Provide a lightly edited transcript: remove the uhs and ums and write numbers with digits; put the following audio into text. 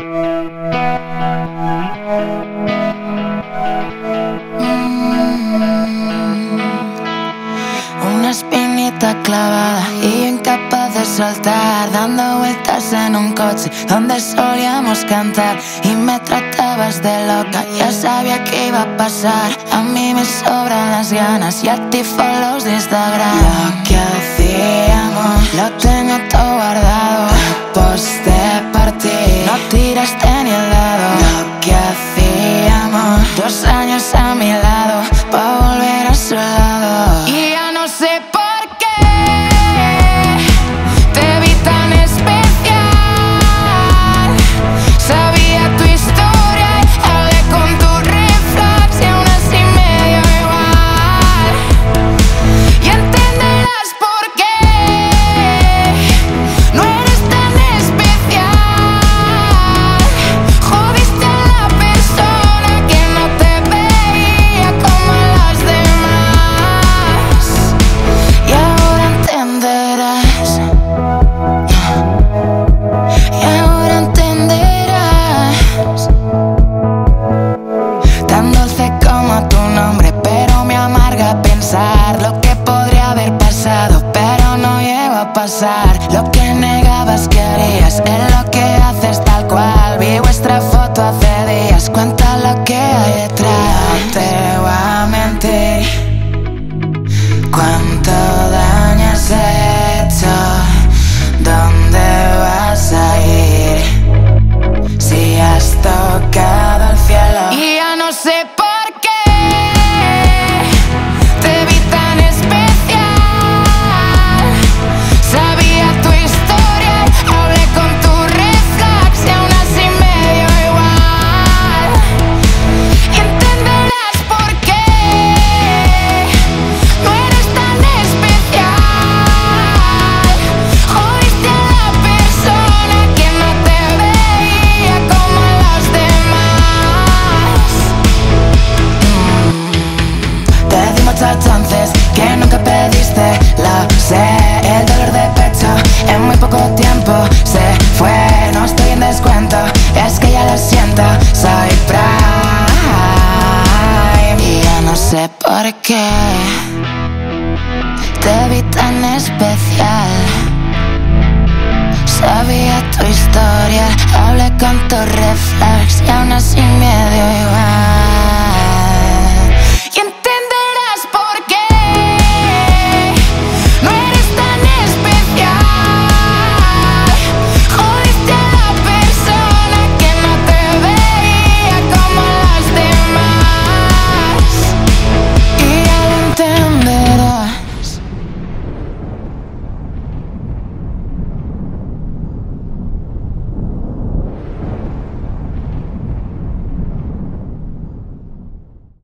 Una espinita clavada y yo incapaz de soltar, dando vueltas en un coche donde solíamos cantar. Y me tratabas de loca, ya sabía que iba a pasar. A mí me sobran las ganas y a ti follows de Instagram. Lo que hacíamos lo tengo todo guardado. Aposté por ti, no tiraste ni el dado. Lo que hacíamos, 2 años a mi lado, pa' volver a su lado. Y ya no sé por qué te vi tan especial. Sabía tu historia y hablé con tu reflex y aún así me dio igual. Y entenderás por qué no eres tan especial. Jodiste a la persona que no te veía como a las demás. Y ahora entenderás. Y ahora entenderás. Tan dulce como tu nombre, pero me amarga pensar lo que podría haber pasado, pero no llegó a pasar. Lo que negabas que harías es lo que haces tal cual. Vi vuestra foto hace días, cuenta lo que hay detrás. No te voy a mentir, cuánto daño has hecho. ¿Dónde vas a ir si has tocado el cielo? Y ya no sé por qué te vi tan especial. Sabía tu historia y hablé con tu reflex y aún así me dio igual. Y entenderás por qué no eres tan especial. Jodiste a la persona que no te veía como a los demás. Te di muchas chances que nunca pediste. Lo sé, el dolor de pecho en muy poco tiempo se fue. No estoy en descuento, es que ya lo siento, soy prime. Y ya no sé por qué te vi tan especial. Sabía tu historia, hablé con tu reflex y aún así